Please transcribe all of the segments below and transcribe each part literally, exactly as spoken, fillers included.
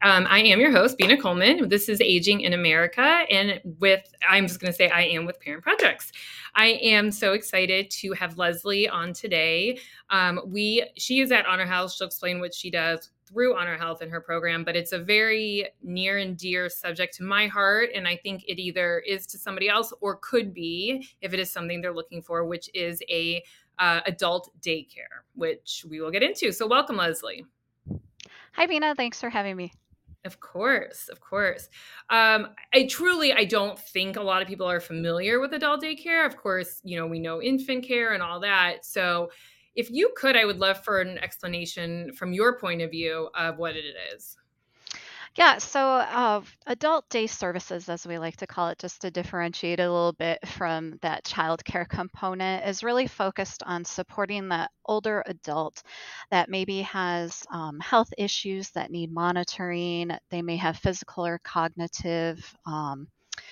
Um, I am your host, Bina Coleman. This is Aging in America, and with I'm just going to say I am with Parent Projects. I am so excited to have Leslie on today. Um, we she is at Honor Health. She'll explain what she does through Honor Health in her program, but it's a very near and dear subject to my heart, and I think it either is to somebody else or could be if it is something they're looking for, which is a uh, adult daycare, which we will get into. So, welcome, Leslie. Hi, Bina. Thanks for having me. Of course, of course. Um, I truly, I don't think a lot of people are familiar with adult daycare. Of course, you know, we know infant care and all that. So, if you could, I would love for an explanation from your point of view of what it is. Yeah, so uh, adult day services, as we like to call it, just to differentiate a little bit from that childcare component, is really focused on supporting the older adult that maybe has um, health issues that need monitoring. They may have physical or cognitive um,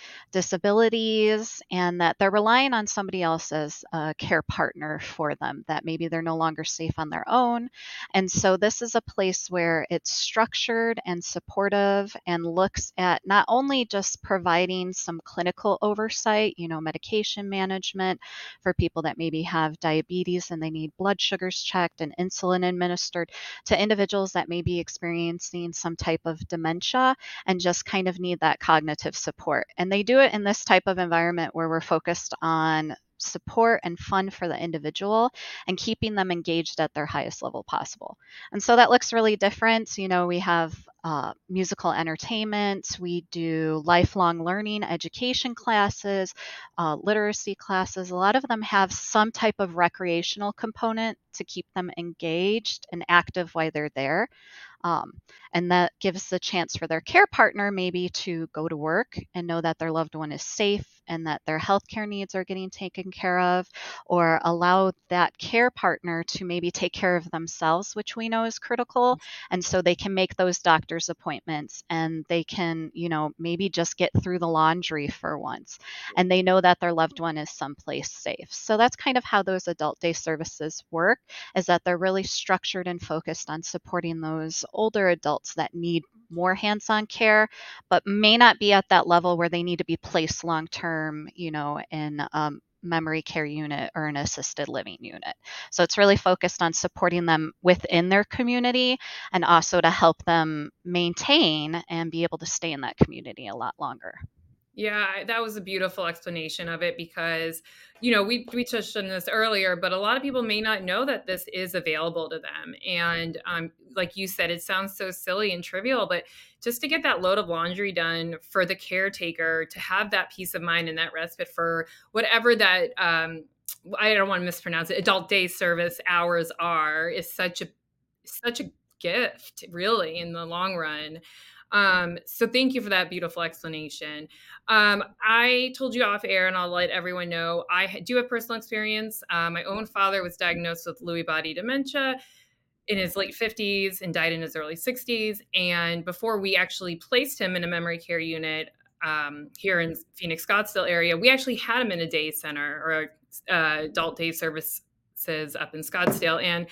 disabilities, and that they're relying on somebody else as a care partner for them, that maybe they're no longer safe on their own. And so this is a place where it's structured and supportive and looks at not only just providing some clinical oversight, you know, medication management for people that maybe have diabetes and they need blood sugars checked and insulin administered, to individuals that may be experiencing some type of dementia and just kind of need that cognitive support. And they do it in this type of environment where we're focused on support and fun for the individual and keeping them engaged at their highest level possible. And so that looks really different. You know, we have uh, musical entertainment, we do lifelong learning education classes, uh, literacy classes. A lot of them have some type of recreational component to keep them engaged and active while they're there. Um, and that gives the chance for their care partner maybe to go to work and know that their loved one is safe and that their healthcare needs are getting taken care of, or allow that care partner to maybe take care of themselves, which we know is critical. And so they can make those doctor's appointments and they can, you know, maybe just get through the laundry for once. And they know that their loved one is someplace safe. So that's kind of how those adult day services work, is that they're really structured and focused on supporting those older adults that need more hands-on care, but may not be at that level where they need to be placed long-term, you know, in a memory care unit or an assisted living unit. So it's really focused on supporting them within their community and also to help them maintain and be able to stay in that community a lot longer. Yeah, that was a beautiful explanation of it because, you know, we we touched on this earlier, but a lot of people may not know that this is available to them. And um, like you said, it sounds so silly and trivial, but just to get that load of laundry done for the caretaker, to have that peace of mind and that respite for whatever that um, I don't want to mispronounce it, adult day service hours are, is such a such a gift, really, in the long run. Um, so thank you for that beautiful explanation. Um, I told you off air, and I'll let everyone know I do have personal experience. Uh, my own father was diagnosed with Lewy body dementia in his late fifties and died in his early sixties. And before we actually placed him in a memory care unit um, here in Phoenix Scottsdale area, we actually had him in a day center or uh, adult day services up in Scottsdale. And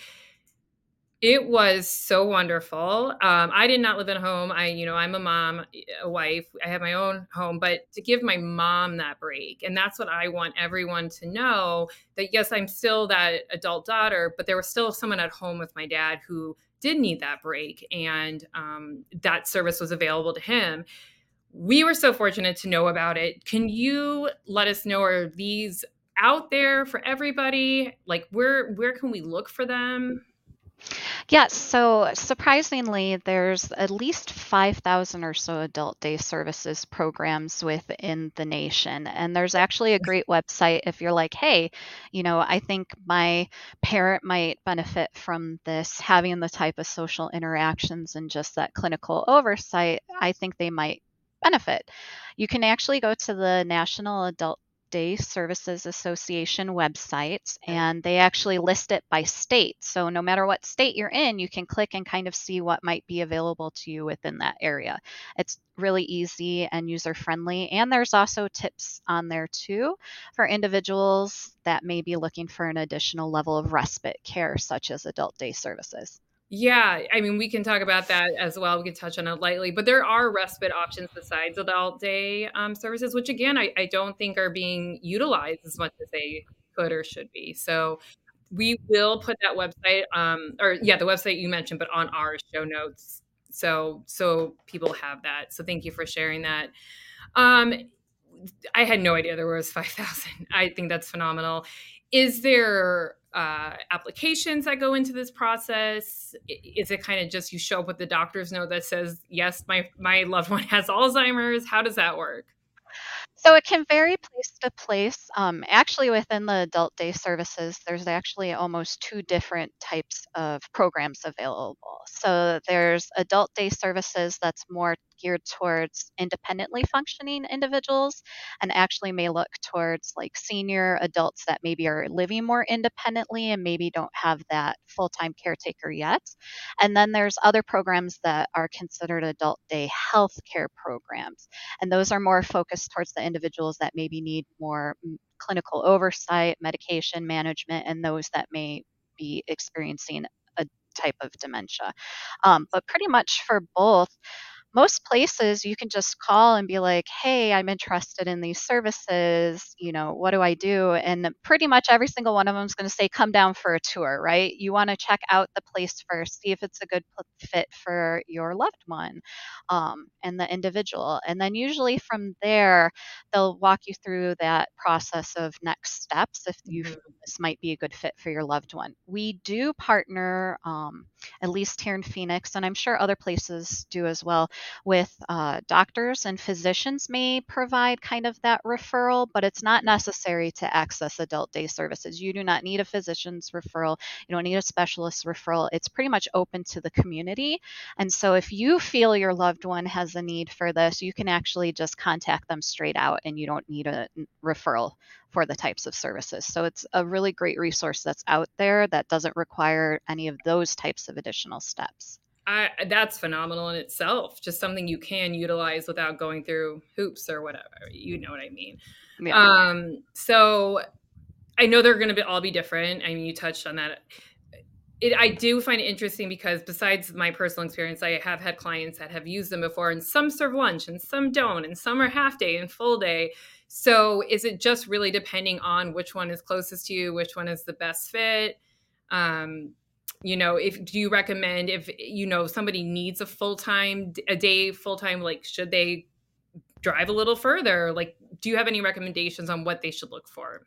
it was so wonderful. Um, I did not live at home. I, you know, I'm a mom, a wife. I have my own home, but to give my mom that break, and that's what I want everyone to know, that yes, I'm still that adult daughter, but there was still someone at home with my dad who did need that break, and um, that service was available to him. We were so fortunate to know about it. Can you let us know, are these out there for everybody? Like, where where can we look for them? Yes, so surprisingly, there's at least five thousand or so adult day services programs within the nation. And there's actually a great website if you're like, hey, you know, I think my parent might benefit from this, having the type of social interactions and just that clinical oversight. I think they might benefit. You can actually go to the National Adult Day Services Association website, and they actually list it by state. So no matter what state you're in, you can click and kind of see what might be available to you within that area. It's really easy and user friendly. And there's also tips on there too for individuals that may be looking for an additional level of respite care, such as adult day services. Yeah, I mean, we can talk about that as well. We can touch on it lightly, but there are respite options besides adult day um, services, which again, I, I don't think are being utilized as much as they could or should be. So we will put that website, um, or yeah, the website you mentioned, but on our show notes, so so people have that. So thank you for sharing that. Um, I had no idea there was five thousand. I think that's phenomenal. Is there uh, applications that go into this process? Is it kind of just you show up with the doctor's note that says, yes, my, my loved one has Alzheimer's? How does that work? So it can vary place to place. Um, actually, within the adult day services, there's actually almost two different types of programs available. So there's adult day services that's more geared towards independently functioning individuals and actually may look towards like senior adults that maybe are living more independently and maybe don't have that full time caretaker yet. And then there's other programs that are considered adult day health care programs, and those are more focused towards the individuals that maybe need more mm, clinical oversight, medication management, and those that may be experiencing a type of dementia. Um, but pretty much for both, most places you can just call and be like, "Hey, I'm interested in these services. You know, what do I do?" And pretty much every single one of them is going to say, "Come down for a tour," right? You want to check out the place first, see if it's a good pl- fit for your loved one um, and the individual. And then usually from there, they'll walk you through that process of next steps if you feel Mhm. this might be a good fit for your loved one. We do partner, um, at least here in Phoenix, and I'm sure other places do as well, with uh, doctors and physicians may provide kind of that referral, but it's not necessary to access adult day services. You do not need a physician's referral. You don't need a specialist referral. It's pretty much open to the community. And so if you feel your loved one has a need for this, you can actually just contact them straight out and you don't need a n- referral for the types of services. So it's a really great resource that's out there that doesn't require any of those types of additional steps. I, that's phenomenal in itself. Just something you can utilize without going through hoops or whatever. You know what I mean? Yeah. Um, so I know they're going to be all be different. I mean, you touched on that. It, I do find it interesting because besides my personal experience, I have had clients that have used them before, and some serve lunch and some don't, and some are half day and full day. So is it just really depending on which one is closest to you, which one is the best fit? Um, you know, if do you recommend if you know somebody needs a full time a day full time, like should they drive a little further? Like, do you have any recommendations on what they should look for?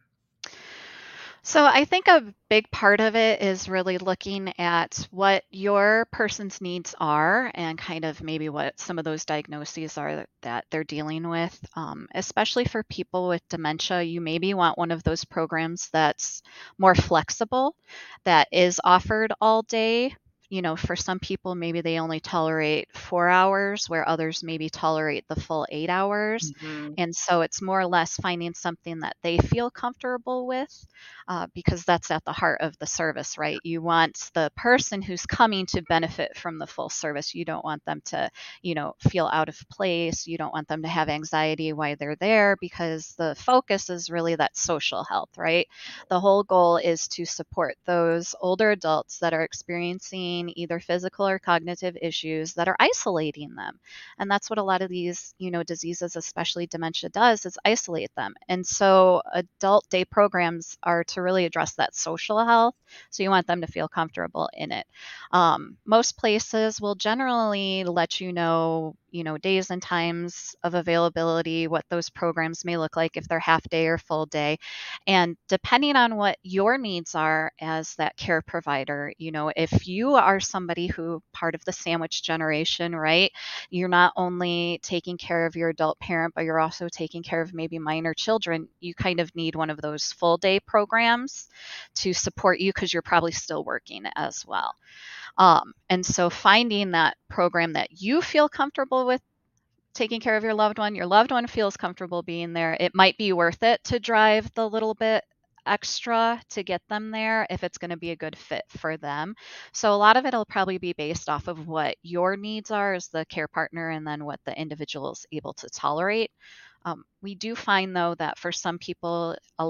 So I think a big part of it is really looking at what your person's needs are and kind of maybe what some of those diagnoses are that, that they're dealing with. Um, especially for people with dementia, you maybe want one of those programs that's more flexible, that is offered all day. You know, for some people, maybe they only tolerate four hours, where others maybe tolerate the full eight hours. Mhm. And so it's more or less finding something that they feel comfortable with, uh, because that's at the heart of the service, right? You want the person who's coming to benefit from the full service. You don't want them to, you know, feel out of place. You don't want them to have anxiety while they're there, because the focus is really that social health, right? The whole goal is to support those older adults that are experiencing either physical or cognitive issues that are isolating them. And that's what a lot of these, you know, diseases, especially dementia, does, is isolate them. And so adult day programs are to really address that social health. So you want them to feel comfortable in it. Um, most places will generally let you know, you know, days and times of availability, what those programs may look like if they're half day or full day. And depending on what your needs are as that care provider, you know, if you are somebody who part of the sandwich generation, right? You're not only taking care of your adult parent, but you're also taking care of maybe minor children. You kind of need one of those full day programs to support you because you're probably still working as well. Um, and so finding that program that you feel comfortable with taking care of your loved one, your loved one feels comfortable being there, it might be worth it to drive the little bit extra to get them there if it's going to be a good fit for them. So a lot of it'll probably be based off of what your needs are as the care partner and then what the individual is able to tolerate. Um, we do find though that for some people, a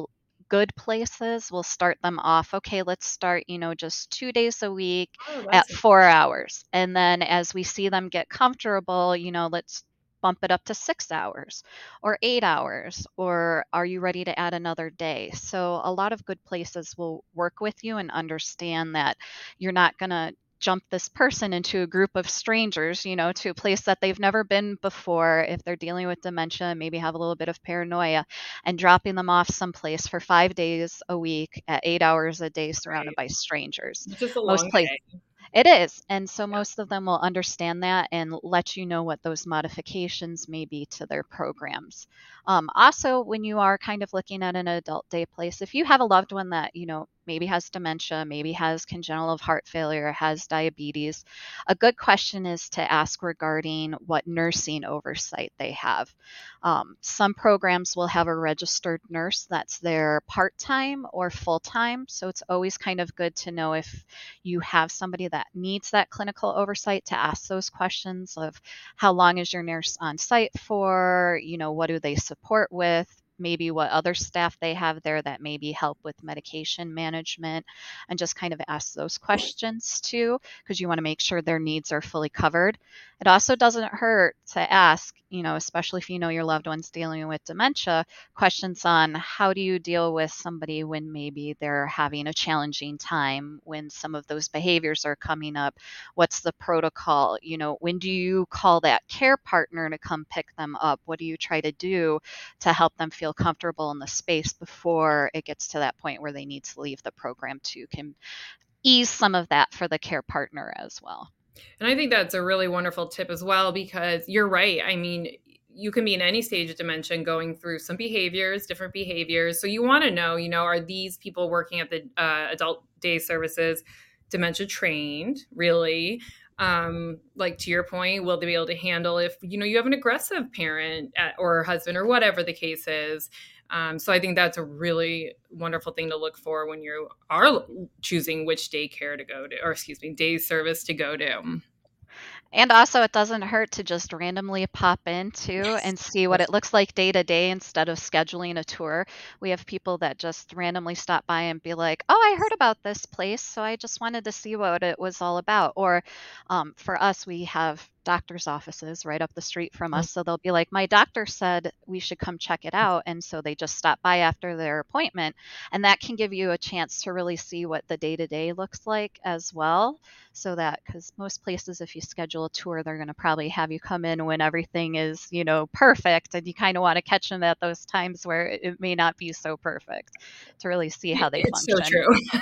good places will start them off. Okay, let's start, you know, just two days a week Oh, at that's four hours. And then as we see them get comfortable, you know, let's bump it up to six hours or eight hours. Or are you ready to add another day? So a lot of good places will work with you and understand that you're not going to jump this person into a group of strangers, you know, to a place that they've never been before if they're dealing with dementia, maybe have a little bit of paranoia, and dropping them off someplace for five days a week at eight hours a day surrounded right. by strangers. It's just a Most long places day. it is. And so Yeah. most of them will understand that and let you know what those modifications may be to their programs. Um, also, when you are kind of looking at an adult day place, if you have a loved one that, you know, maybe has dementia, maybe has congenital heart failure, has diabetes, a good question is to ask regarding what nursing oversight they have. Um, some programs will have a registered nurse that's there part time or full time. So it's always kind of good to know if you have somebody that needs that clinical oversight to ask those questions of how long is your nurse on site for, you know, what do they support with, maybe what other staff they have there that maybe help with medication management, and just kind of ask those questions too, because you want to make sure their needs are fully covered. It also doesn't hurt to ask, you know, especially if you know your loved one's dealing with dementia, questions on how do you deal with somebody when maybe they're having a challenging time, when some of those behaviors are coming up. What's the protocol? You know, when do you call that care partner to come pick them up? What do you try to do to help them feel comfortable in the space before it gets to that point where they need to leave the program too? Can ease some of that for the care partner as well. And I think that's a really wonderful tip as well, because you're right. I mean, you can be in any stage of dementia and going through some behaviors, different behaviors. So you want to know, you know, are these people working at the uh, adult day services dementia trained, really? Um, like to your point, will they be able to handle if, you know, you have an aggressive parent at, or husband or whatever the case is? Um, so I think that's a really wonderful thing to look for when you are choosing which daycare to go to, or excuse me, day service to go to. And also, it doesn't hurt to just randomly pop in too Yes. and see what it looks like day to day instead of scheduling a tour. We have people that just randomly stop by and be like, "Oh, I heard about this place, so I just wanted to see what it was all about." Or um, for us, we have doctor's offices right up the street from us. So they'll be like, "My doctor said we should come check it out." And so they just stop by after their appointment. And that can give you a chance to really see what the day to day looks like as well, so that because most places if you schedule a tour they're going to probably have you come in when everything is, you know, perfect, and you kind of want to catch them at those times where it it may not be so perfect to really see how they It's so function.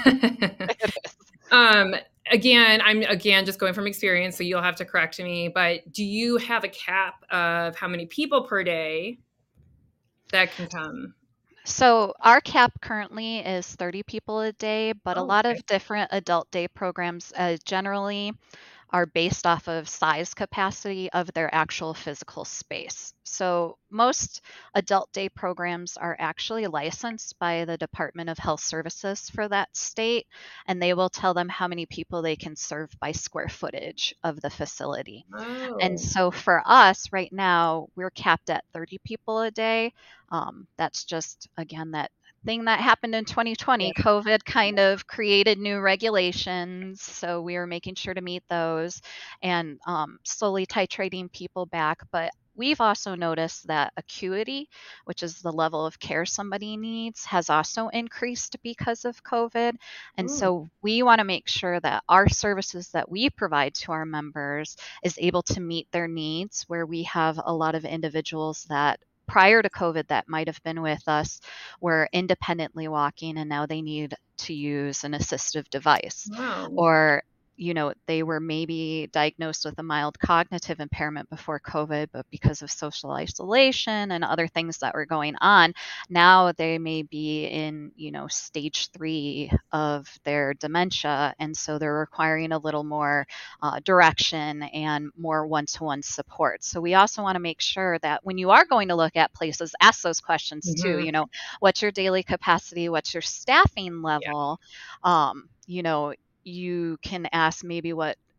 true. It is. Um, again, I'm again just going from experience, so you'll have to correct me, but do you have a cap of how many people per day that can come? So our cap currently is thirty people a day, but a Oh, lot okay. of different adult day programs uh, generally are based off of size capacity of their actual physical space. So most adult day programs are actually licensed by the Department of Health Services for that state, and they will tell them how many people they can serve by square footage of the facility. And Oh, so for us right now, we're capped at thirty people a day. Um, that's just, again, that thing that happened in twenty twenty. yeah. COVID kind of created new regulations. So we were making sure to meet those and um, slowly titrating people back. But we've also noticed that acuity, which is the level of care somebody needs, has also increased because of COVID. And Mm, so we want to make sure that our services that we provide to our members is able to meet their needs, where we have a lot of individuals that prior to COVID that might have been with us were independently walking and now they need to use an assistive device. wow. Or, you know, they were maybe diagnosed with a mild cognitive impairment before COVID, but because of social isolation and other things that were going on, now they may be in, you know, stage three of their dementia. And so they're requiring a little more uh, direction and more one to one support. So we also want to make sure that when you are going to look at places, ask those questions too. Mhm. You know, what's your daily capacity? What's your staffing Yeah. level? Um, you know, you can ask maybe what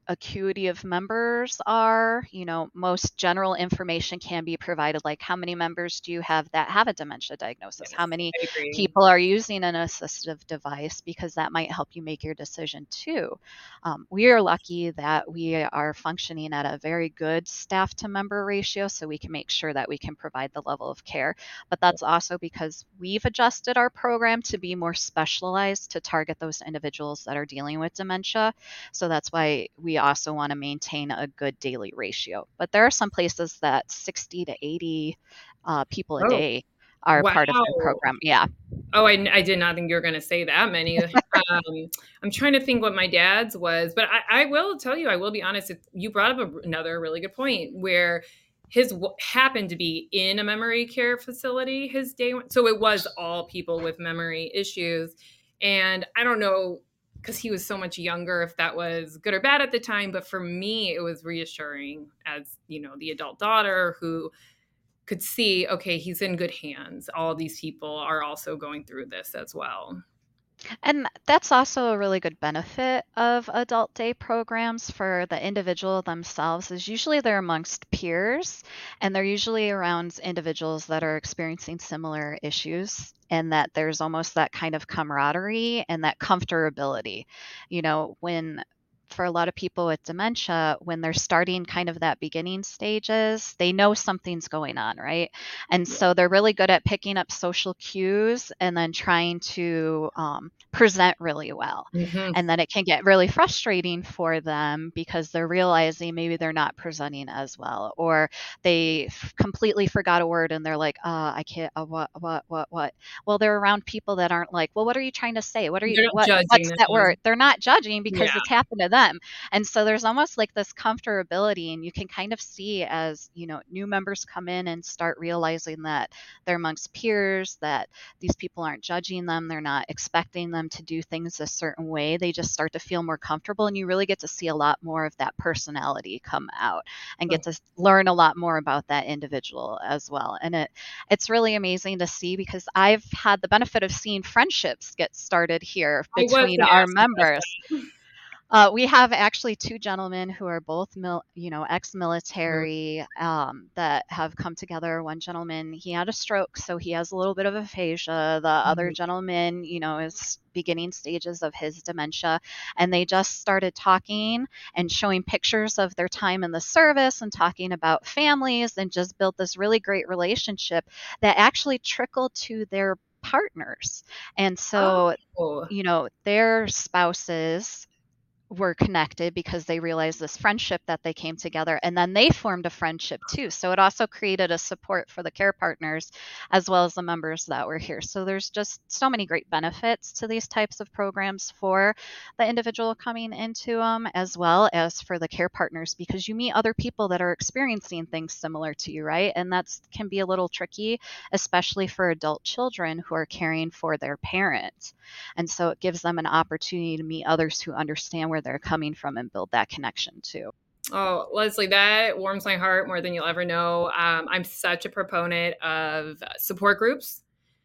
acuity of members are. You know, most general information can be provided, like how many members do you have that have a dementia diagnosis? How Yes, many I agree. people are using an assistive device? Because that might help you make your decision too. Um, we are lucky that we are functioning at a very good staff to member ratio, so we can make sure that we can provide the level of care. But that's also because we've adjusted our program to be more specialized to target those individuals that are dealing with dementia. So that's why we also want to maintain a good daily ratio. But there are some places that sixty to eighty uh, people a Oh, day are part of their wow. program. Yeah. Oh, I I did not think you were gonna say that many. Um, I'm trying to think what my dad's was, but I I will tell you, I will be honest, it you brought up a another really good point where his w happened to be in a memory care facility his day one, so it was all people with memory issues, and I don't know, because he was so much younger, if that was good or bad at the time, but for me, it was reassuring as, you know, the adult daughter who could see, okay, he's in good hands. All these people are also going through this as well. And that's also a really good benefit of adult day programs for the individual themselves is usually they're amongst peers and they're usually around individuals that are experiencing similar issues and that there's almost that kind of camaraderie and that comfortability. You know, when for a lot of people with dementia, when they're starting kind of that beginning stages, they know something's going on, right? And Yeah. so they're really good at picking up social cues and then trying to um, present really well. Mhm. And then it can get really frustrating for them because they're realizing maybe they're not presenting as well, or they f- completely forgot a word and they're like, uh, I can't, uh, what, what, what, what. Well, they're around people that aren't like, well, what are you trying to say? What are you, They're not what, judging what's that them. word? They're not judging because Yeah. it's happened to them. And so there's almost like this comfortability, and you can kind of see as, you know, new members come in and start realizing that they're amongst peers, that these people aren't judging them, they're not expecting them to do things a certain way. They just start to feel more comfortable, and you really get to see a lot more of that personality come out and get Oh, to learn a lot more about that individual as well. And it it's really amazing to see because I've had the benefit of seeing friendships get started here I was between gonna our ask you about members. that. Uh, we have actually two gentlemen who are both mil you know, Mm, ex-military, um, that have come together. One gentleman, he had a stroke, so he has a little bit of aphasia. The other mhm. gentleman, you know, is beginning stages of his dementia, and they just started talking and showing pictures of their time in the service and talking about families and just built this really great relationship that actually trickled to their partners. And so, Oh, you know, their spouses were connected because they realized this friendship that they came together, and then they formed a friendship too, so it also created a support for the care partners as well as the members that were here. So there's just so many great benefits to these types of programs for the individual coming into them as well as for the care partners, because you meet other people that are experiencing things similar to you, right? And that's can be a little tricky, especially for adult children who are caring for their parents. And so it gives them an opportunity to meet others who understand where they're coming from and build that connection too. oh, Leslie, that warms my heart more than you'll ever know. Um, I'm such a proponent of support groups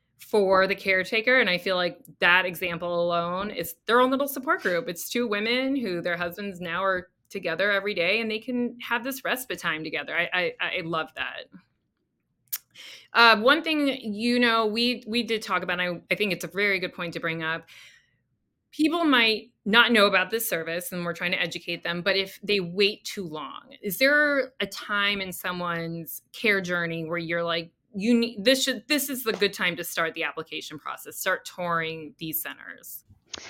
for the caretaker, and I feel like that example alone is their own little support group. It's two women who their husbands now are together every day, and they can have this respite time together. I I, I love that. Uh, one thing, you know, we we did talk about, and I, I think it's a very good point to bring up. People might not know about this service, and we're trying to educate them, but if they wait too long, is there a time in someone's care journey where you're like, you need this should this is the good time to start the application process, start touring these centers?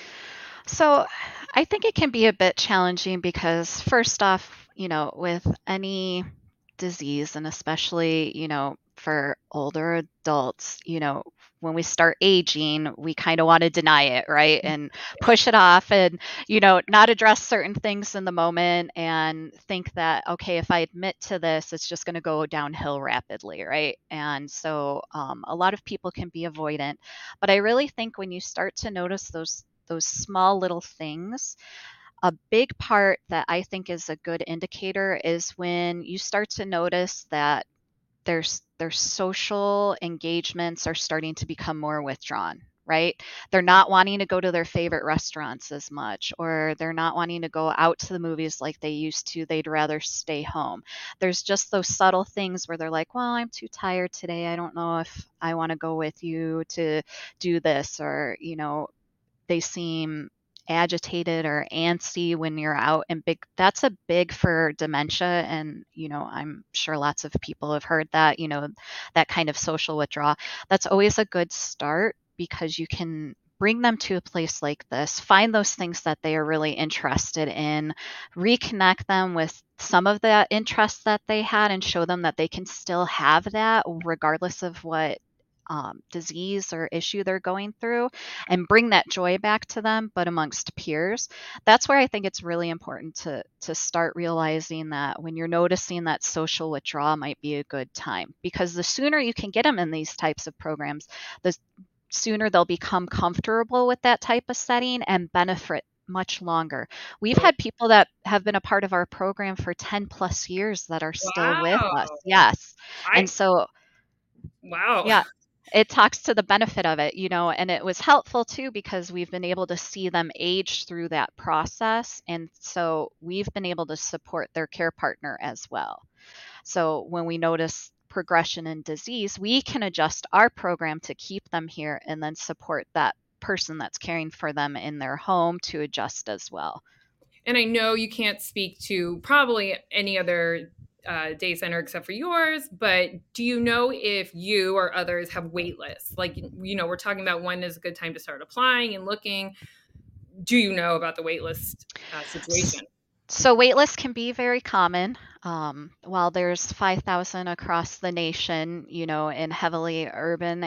So I think it can be a bit challenging because, first off, you know, with any disease, and especially, you know, for older adults, you know, when we start aging, we kind of want to deny it, right? And push it off and, you know, not address certain things in the moment and think that, okay, if I admit to this, it's just going to go downhill rapidly, right? And so um, a lot of people can be avoidant. But I really think when you start to notice those, those small little things, a big part that I think is a good indicator is when you start to notice that there's their social engagements are starting to become more withdrawn. right? They're not wanting to go to their favorite restaurants as much, or they're not wanting to go out to the movies like they used to. They'd rather stay home. There's just those subtle things where they're like, well, I'm too tired today. I don't know if I want to go with you to do this, or, you know, they seem agitated or antsy when you're out, and big that's a big for dementia. And you know, I'm sure lots of people have heard that, you know, that kind of social withdrawal. That's always a good start, because you can bring them to a place like this, find those things that they are really interested in, reconnect them with some of the interests that they had, and show them that they can still have that regardless of what um, disease or issue they're going through, and bring that joy back to them, but amongst peers. That's where I think it's really important to to start realizing that when you're noticing that social withdrawal might be a good time, because the sooner you can get them in these types of programs, the sooner they'll become comfortable with that type of setting and benefit much longer. We've Oh, had people that have been a part of our program for ten plus years that are still with us. wow. Yes. And I so, wow. yeah, it talks to the benefit of it, you know, and it was helpful too, because we've been able to see them age through that process. And so we've been able to support their care partner as well. So when we notice progression in disease, we can adjust our program to keep them here, and then support that person that's caring for them in their home to adjust as well. And I know you can't speak to probably any other uh, day center except for yours, but do you know if you or others have wait lists? Like, you know, we're talking about when is a good time to start applying and looking. Do you know about the wait list uh, situation? So waitlists can be very common. Um, while there's five thousand across the nation, you know, in heavily urban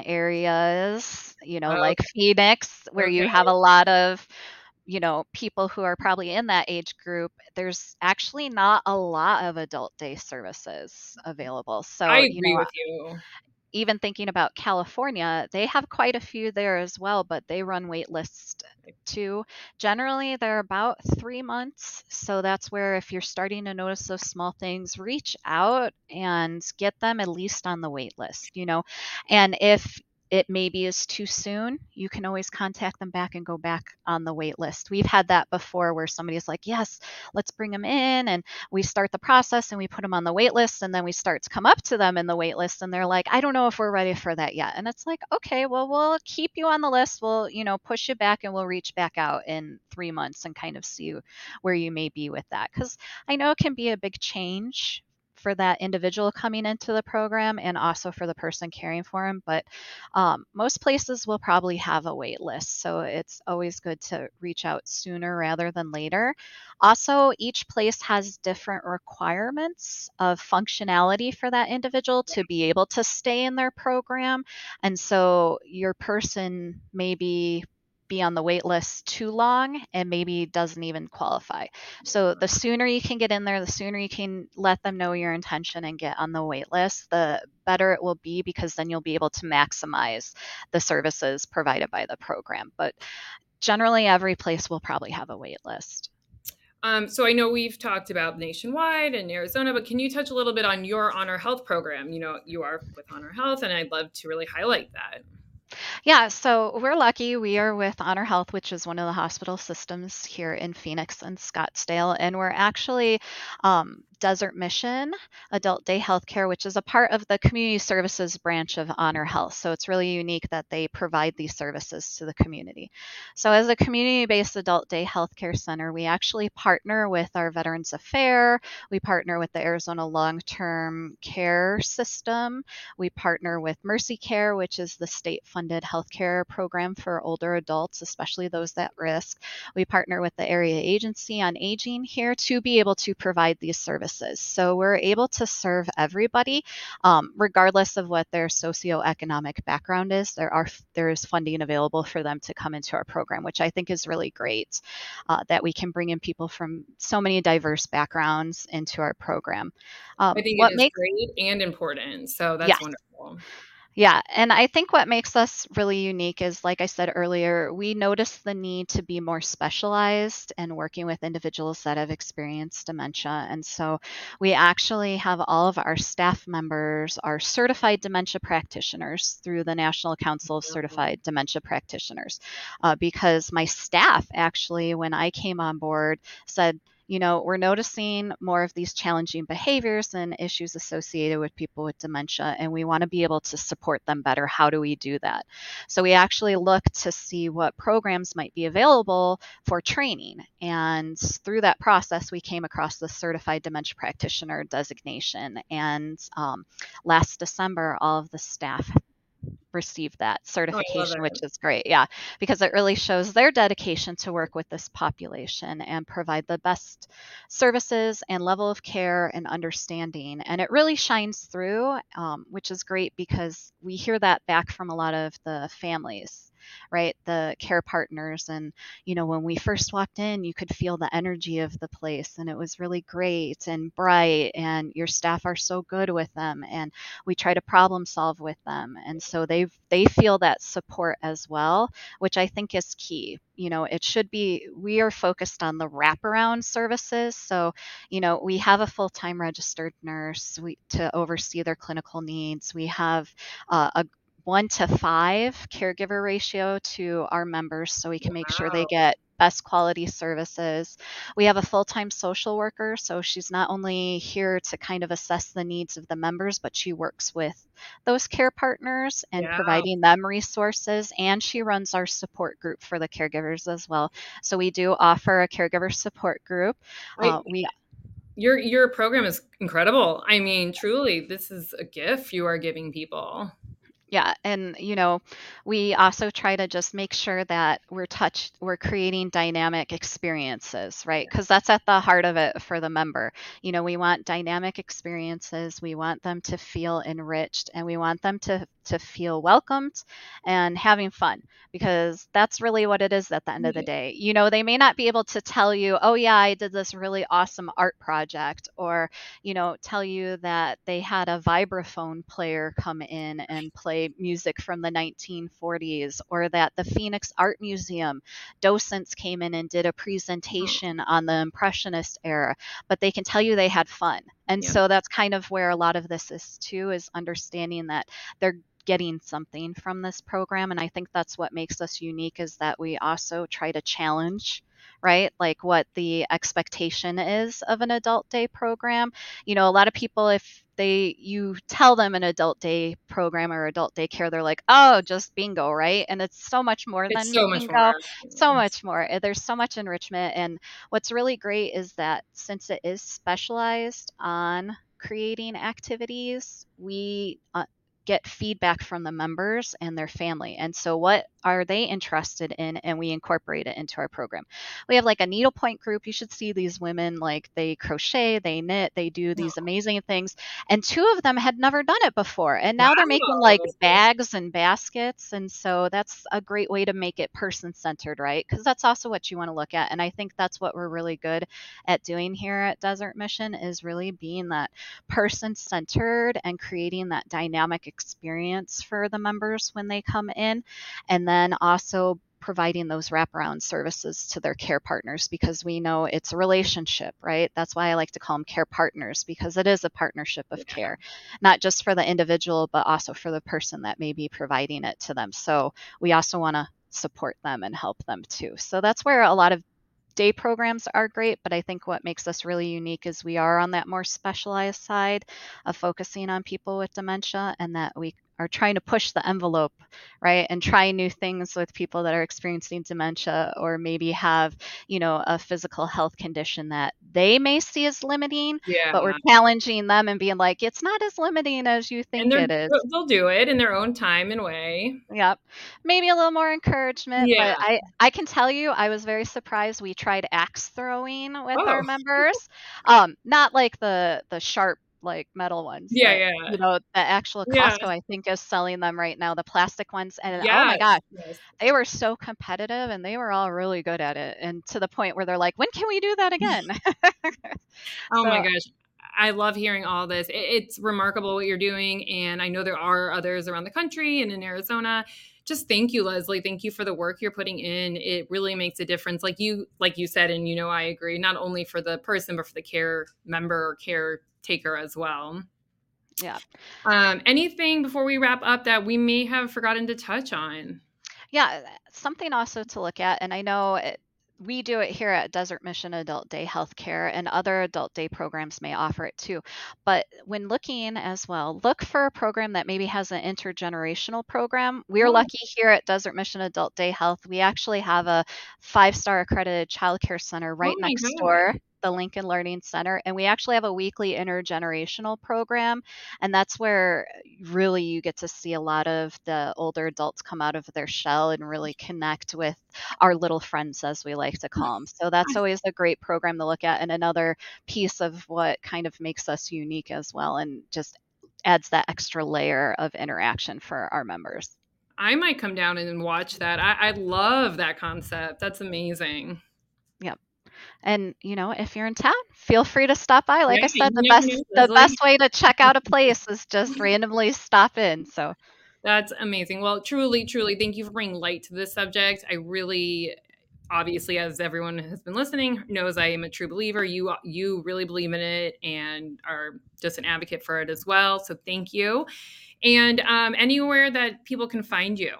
areas, you know, Oh, like Phoenix, where okay. you have a lot of, you know, people who are probably in that age group, there's actually not a lot of adult day services available. I So, you agree know, with you. even thinking about California, they have quite a few there as well, but they run wait lists too. Generally, they're about three months. So that's where, if you're starting to notice those small things, reach out and get them at least on the wait list, you know. And if it maybe is too soon, you can always contact them back and go back on the wait list. We've had that before, where somebody's like, yes, let's bring them in. And we start the process and we put them on the wait list, and then we start to come up to them in the wait list, and they're like, I don't know if we're ready for that yet. And it's like, okay, well, we'll keep you on the list. We'll, you know, push you back, and we'll reach back out in three months and kind of see where you may be with that. Because I know it can be a big change for that individual coming into the program, and also for the person caring for him. But um, most places will probably have a wait list. So it's always good to reach out sooner rather than later. Also, each place has different requirements of functionality for that individual to be able to stay in their program. And so your person maybe be on the wait list too long and maybe doesn't even qualify. So the sooner you can get in there, the sooner you can let them know your intention and get on the wait list, the better it will be, because then you'll be able to maximize the services provided by the program. But generally, every place will probably have a wait list. Um, so I know we've talked about nationwide and Arizona, but can you touch a little bit on your Honor Health program? You know, you are with Honor Health, and I'd love to really highlight that. Yeah, so we're lucky. We are with Honor Health, which is one of the hospital systems here in Phoenix and Scottsdale. And we're actually um, Desert Mission Adult Day Healthcare, which is a part of the community services branch of Honor Health. So it's really unique that they provide these services to the community. So, as a community based adult day healthcare center, we actually partner with our Veterans Affairs, we partner with the Arizona Long Term Care System. We partner with Mercy Care, which is the state funded healthcare program for older adults, especially those at risk. We partner with the Area Agency on Aging here to be able to provide these services. So we're able to serve everybody, um, regardless of what their socioeconomic background is. There are there is funding available for them to come into our program, which I think is really great, uh, that we can bring in people from so many diverse backgrounds into our program. I Um, think it what is makes great and important. So that's Yes. wonderful. Yeah, and I think what makes us really unique is, like I said earlier, we notice the need to be more specialized and working with individuals that have experienced dementia. And so we actually have all of our staff members are certified dementia practitioners through the National Council of Certified Dementia Practitioners. Uh, because my staff actually, when I came on board, said, you know, we're noticing more of these challenging behaviors and issues associated with people with dementia, and we want to be able to support them better. How do we do that? So we actually look to see what programs might be available for training. And through that process, we came across the certified dementia practitioner designation. And um, last December, all of the staff received that Oh, I love certification, which it. is great. Yeah, because it really shows their dedication to work with this population and provide the best services and level of care and understanding. And it really shines through, um, which is great because we hear that back from a lot of the families, right? The care partners. And, you know, when we first walked in, you could feel the energy of the place, and it was really great and bright, and your staff are so good with them. And we try to problem solve with them, and so they they feel that support as well, which I think is key. You know, it should be, we are focused on the wraparound services. So, you know, we have a full-time registered nurse we, to oversee their clinical needs. We have uh, a one to five caregiver ratio to our members, so we can make sure they Wow. get best quality services. We have a full-time social worker, so she's not only here to kind of assess the needs of the members, but she works with those care partners and Yeah. providing them resources, and she runs our support group for the caregivers as well. So we do offer a caregiver support group. I Uh, we your your program is incredible. I mean, truly, this is a gift you are giving people. Yeah, and you know, we also try to just make sure that we're touched, we're creating dynamic experiences, right? Because that's at the heart of it for the member. You know, we want dynamic experiences, we want them to feel enriched, and we want them to to feel welcomed and having fun, because that's really what it is at the end of the Yeah. day. You know, they may not be able to tell you, "Oh yeah, I did this really awesome art project," or you know, tell you that they had a vibraphone player come in and play music from the nineteen forties, or that the Phoenix Art Museum docents came in and did a Oh, presentation on the Impressionist era, but they can tell you they had fun. And yeah. so that's kind of where a lot of this is too, is understanding that they're getting something from this program. And I think that's what makes us unique, is that we also try to challenge, right? Like what the expectation is of an adult day program. You know, a lot of people, if they you tell them an adult day program or adult daycare, they're like, oh, just bingo, right? And it's so much more It's than so much bingo, more. so Yes. much more. Uh, There's so much enrichment. And what's really great is that since it is specialized on creating activities, we uh, get feedback from the members and their family. And so, what are they interested in? And we incorporate it into our program. We have like a needlepoint group. You should see these women, like they crochet, they knit, they do these Oh, amazing things. And two of them had never done it before. And now they're making like wow. bags and baskets. And so that's a great way to make it person centered, right? Because that's also what you want to look at. And I think that's what we're really good at doing here at Desert Mission, is really being that person centered and creating that dynamic experience for the members when they come in. And then also providing those wraparound services to their care partners, because we know it's a relationship, right? That's why I like to call them care partners, because it is a partnership of Yeah. care, not just for the individual, but also for the person that may be providing it to them. So we also want to support them and help them too. So that's where a lot of day programs are great, but I think what makes us really unique is we are on that more specialized side of focusing on people with dementia, and that we are trying to push the envelope, right? And try new things with people that are experiencing dementia, or maybe have, you know, a physical health condition that they may see as limiting, Yeah. but we're challenging them and being like, it's not as limiting as you And think they're it is. they'll do it in their own time and way. Yep. Maybe a little more encouragement, Yeah. but I I can tell you I was very surprised. We tried axe throwing with Oh, our members. Um, not like the the sharp, like, metal ones, yeah, but, yeah. you know, the actual Yeah. Costco, I think, is selling them right now, the plastic ones, and oh my Yes, gosh, yes. they were so competitive and they were all really good at it, and to the point where they're like, "When can we do that again?" Oh my So gosh. I love hearing all this. It, it's remarkable what you're doing. And I know there are others around the country and in Arizona. Just thank you, Leslie. Thank you for the work you're putting in. It really makes a difference. Like you, like you said, and you know, I agree, not only for the person, but for the care member or caretaker as well. Yeah. Um, anything before we wrap up that we may have forgotten to touch on? Yeah, something also to look at, and I know it, we do it here at Desert Mission Adult Day Healthcare, and other adult day programs may offer it too. But when looking as well, look for a program that maybe has an intergenerational program. We're Oh, lucky here at Desert Mission Adult Day Health. We actually have a five-star accredited childcare center right oh my next door, God. the Lincoln Learning Center, and we actually have a weekly intergenerational program, and that's where really you get to see a lot of the older adults come out of their shell and really connect with our little friends, as we like to call them. So that's always a great program to look at, and another piece of what kind of makes us unique as well, and just adds that extra layer of interaction for our members. I might come down and watch that. I, I love that concept. That's amazing. Yep. And you know, if you're in town, feel free to stop by. Like Yeah, I you said, the never know, best the Leslie. best way to check out a place is just randomly stop in. So That's amazing. Well, truly, truly, thank you for bringing light to this subject. I really, obviously, as everyone has been listening, knows I am a true believer. You, you really believe in it and are just an advocate for it as well. So thank you. And um, anywhere that people can find you.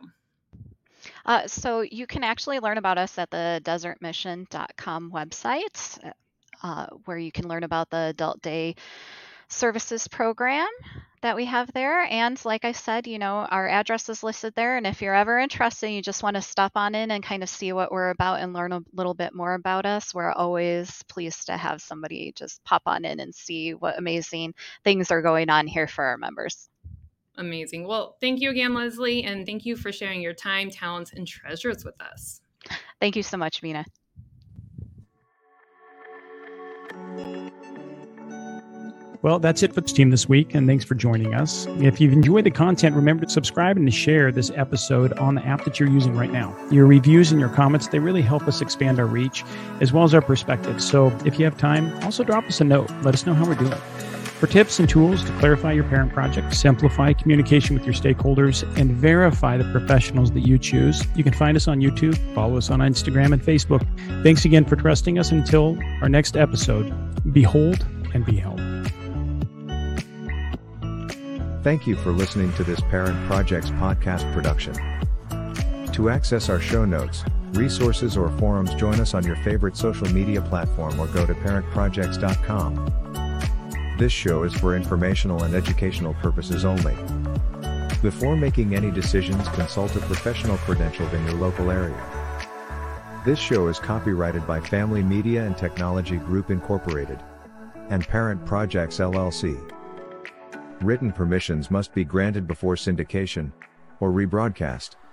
Uh, so you can actually learn about us at the desert mission dot com website, uh, where you can learn about the Adult Day Services program that we have there. And like I said, you know, our address is listed there. And if you're ever interested and you just want to stop on in and kind of see what we're about and learn a little bit more about us, we're always pleased to have somebody just pop on in and see what amazing things are going on here for our members. Amazing. Well, thank you again, Leslie, and thank you for sharing your time, talents, and treasures with us. Thank you so much, Mina. Well, that's it for the team this week, and thanks for joining us. If you've enjoyed the content, remember to subscribe and to share this episode on the app that you're using right now. Your reviews and your comments, they really help us expand our reach as well as our perspective. So if you have time, also drop us a note. Let us know how we're doing. For tips and tools to clarify your parent project, simplify communication with your stakeholders, and verify the professionals that you choose, you can find us on YouTube, follow us on Instagram and Facebook. Thanks again for trusting us. Until our next episode, behold and be held. Thank you for listening to this Parent Projects podcast production. To access our show notes, resources, or forums, join us on your favorite social media platform or go to parent projects dot com. This show is for informational and educational purposes only. Before making any decisions, consult a professional credentialed in your local area. This show is copyrighted by Family Media and Technology Group Incorporated and Parent Projects L L C. Written permissions must be granted before syndication or rebroadcast.